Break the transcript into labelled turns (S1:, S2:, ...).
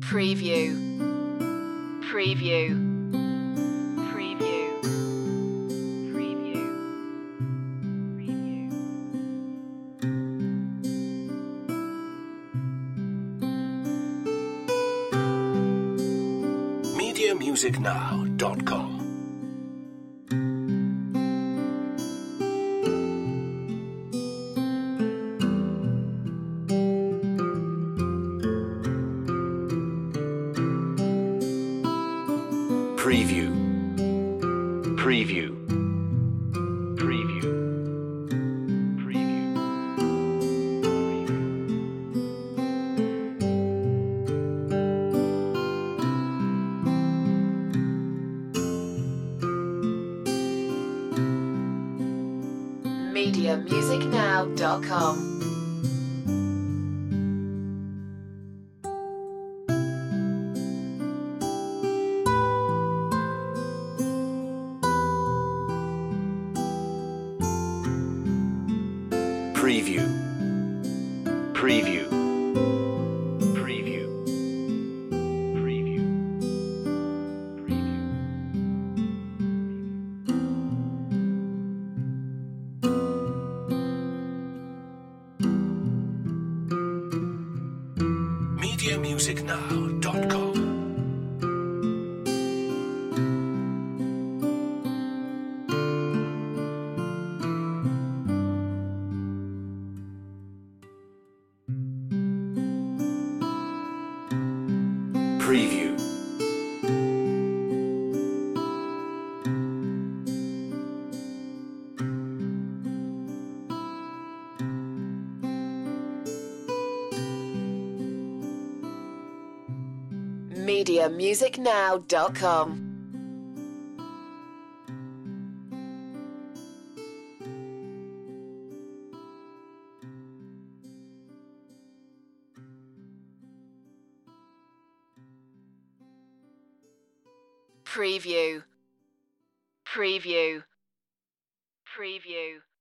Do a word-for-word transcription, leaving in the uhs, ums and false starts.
S1: Preview. Preview. Preview. Preview. Preview.
S2: media music now dot com. Preview. Preview. Preview. Preview.
S1: media music now dot com.
S2: Preview. Preview. Preview. Preview. Preview. media music now dot com. Preview.
S1: media music now dot com. Preview. Preview. Preview.